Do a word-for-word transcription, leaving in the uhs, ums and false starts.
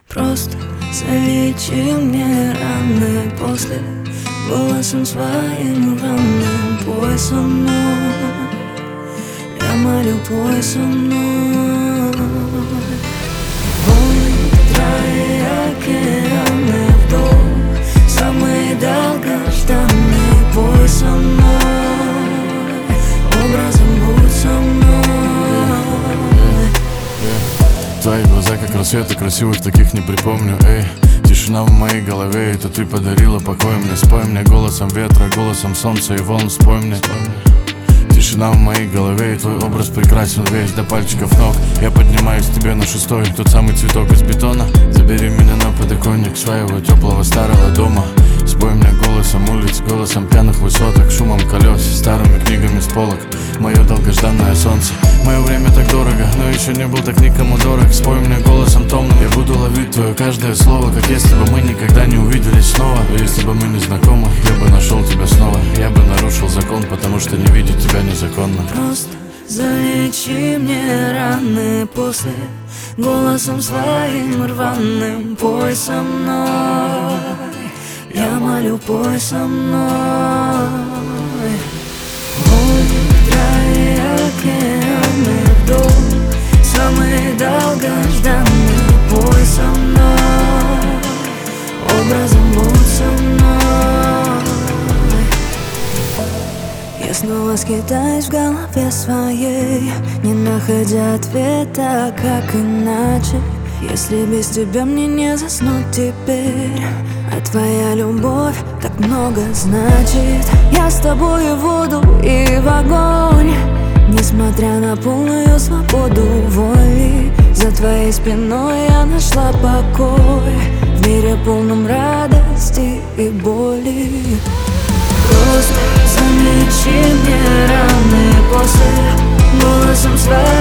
Просто залечи мне раны после. Голосом своим ранным пой со мной. Я молю, пой со мной. Твои океаны вдох, самый долгожданный, пой со мной. Образом будь со мной. Твои глаза как рассветы, красивых таких не припомню, эй. Тишина в моей голове, это ты подарила покой мне. Спой мне голосом ветра, голосом солнца и волн, спой мне. Тишина в моей голове, и твой образ прекрасен весь до пальчиков ног. Я поднимаюсь к тебе на шестой, тот самый цветок из бетона. Забери меня на подоконник своего теплого старого дома. Спой мне голосом улиц, голосом пьяных высоток, шумом колес, старыми книгами с полок. Мое долгожданное солнце. Мое время так дорого, но еще не был так никому дорог. Спой мне голосом томным, я буду ловить твое каждое слово, как если бы мы никогда не увиделись снова. И если бы мы не знакомы, я бы нашел тебя снова. Я бы нарушил закон, потому что не видеть тебя незаконно. Просто залечи мне раны после. Голосом своим рваным пой со мной. Я молю, пой со мной. Ой, твои океаны вдох, самый долгожданный, пой со мной. Образом будь со мной. Я снова скитаюсь в голове своей, не находя ответа, как иначе. Если без тебя мне не заснуть теперь, а твоя любовь так много значит. Я с тобой и в воду, и в огонь, несмотря на полную свободу воли. За твоей спиной я нашла покой в мире полном радости и боли. Просто залечи мне раны после. Голосом своим